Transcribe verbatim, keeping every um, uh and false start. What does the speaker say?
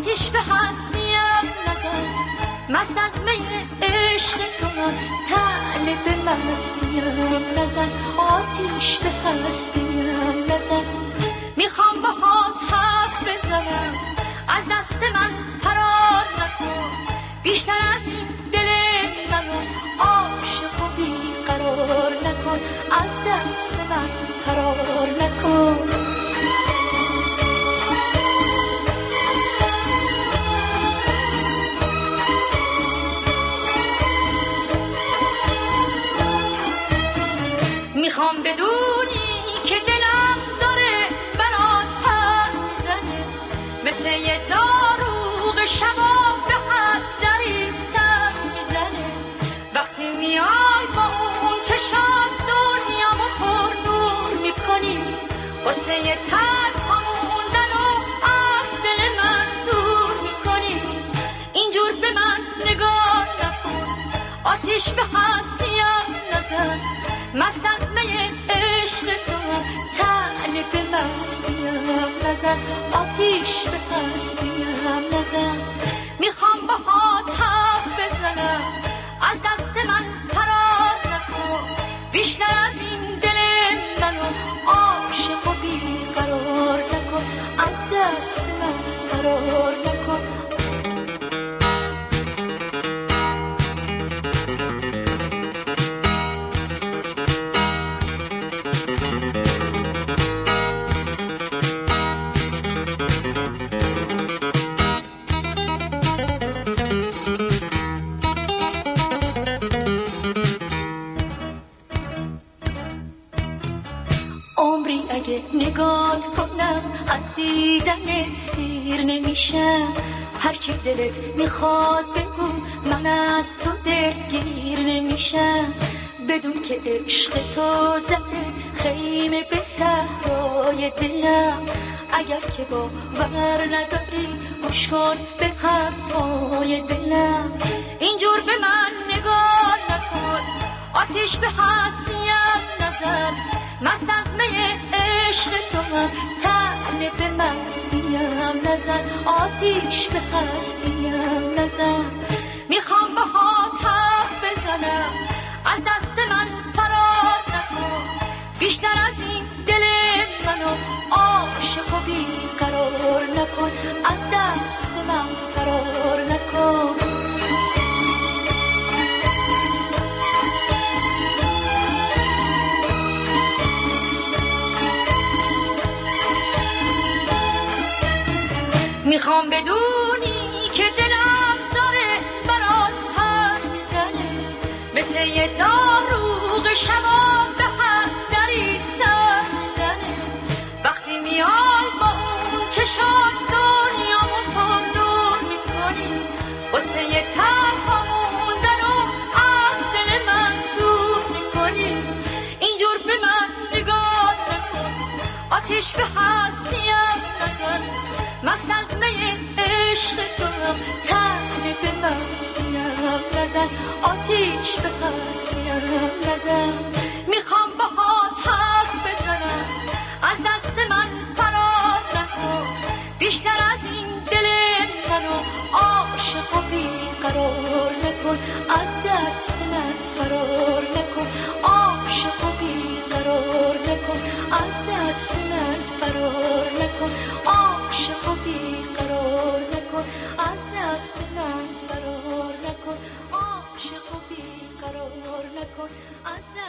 آتیش به هستیم نزن، مست از می عشق تو طالب مستیم نزن، آتیش به هستیم نزن. میخوام باهات حرف بزنم، از دست من فرار نکن، بیشتر از این دل منو عاشق و بیقرار نکن، از دست من فرار نکن. میخوام بدونی که دلم داره برات پر میزنه، مثل یه داروغ شبا به حد دری سر میزنه. وقتی میای با اون چشات دنیامو پر نور میکنی، واسه یه تنها موندن و از دل من دور میکنی. اینجور به من نگاه نکن، آتیش به هستیم نزن، مست از می عشق تو طالب مستیم نزن، آتیش به هستیم نزن. میخوام باهات حرف بزنم، از دست من فرار نکن، بیشتر از این دل منو عاشق و بیقرار نکن، از دست من فرار نکن. عمری اگه نگات کنم از دیدنت سیر نمیشم، هرچی دلت میخواد بگو من از تو دلگیر نمیشم. بدون که عشق تو زده خیمه به صحرای دلم، اگر که باور نداری گوش کن به حرفای دلم. اینجور به من نگاه نکن، آتیش به هستیم نزن، مست از می عشق تو طالب مستیم نزن، آتیش به هستیم نزن. میخوام باهات حرف بزنم، از دست من فرار نکن، بیشتر از این دل منو عاشق و بیقرار نکن، از دست من فرار نکن. میخوام بدونی که دلم داره برات پر میزنه، مثل یه داروغ شبا به حد دری سر میزنه. وقتی میای با اون چشات دنیامو پر نور میکنی، واسه یه تنها موندن و از دل من دور میکنی. اینجور به من نگاه نکن، آتیش به هستیم نزن، مست از می عشق تو طالب مستیم نزن، آتیش به هستیم نزن. میخوام باهات حرف بزنم، از دست من فرار نکن، بیشتر از این دل منو عاشق و بیقرار نکن، از دست من فرار نکن، عاشق و بیقرار نکن، از دست من فرار نکن، عاشق و بیقرار نکن، از دست من فرار نکن، عاشق و بیقرار نکن، از